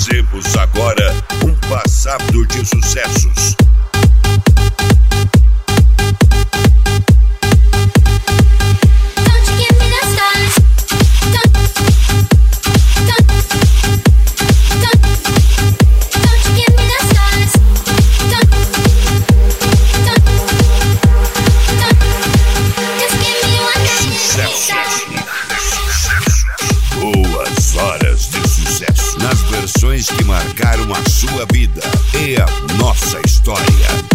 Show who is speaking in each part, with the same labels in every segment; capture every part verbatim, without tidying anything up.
Speaker 1: Trazemos agora um passado de sucessos. Boas horas de sucesso nas versões que marcaram a sua vida e a nossa história.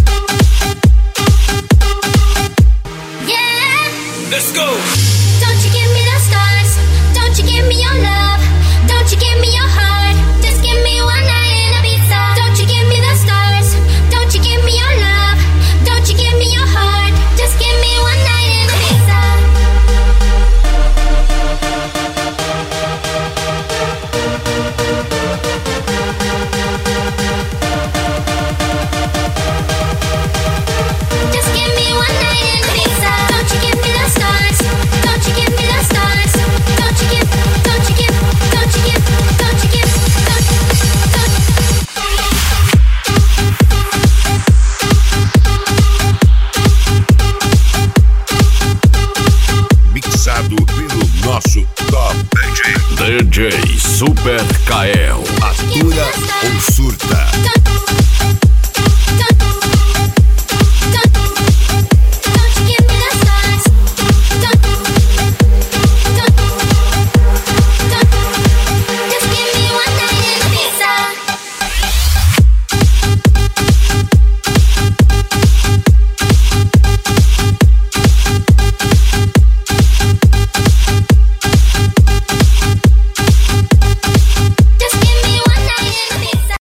Speaker 2: Yeah,
Speaker 3: Let's go!
Speaker 2: don't you give me the stars? Don't you give me your love? Don't you give me your heart? Just give me one night in Ibiza. Don't you give me the stars? Don't you give me your love? Don't you give me your heart? Just give me one night in Ibiza. Just give me one night in Ibiza. Don't you give me the stars? Don't you give me the stars? Don't you give? Don't you give? Don't you give? Don't you give? Don't
Speaker 1: Mixado pelo nosso top D J.
Speaker 4: D J Super Kael.
Speaker 1: Atura ou surta?
Speaker 2: Don't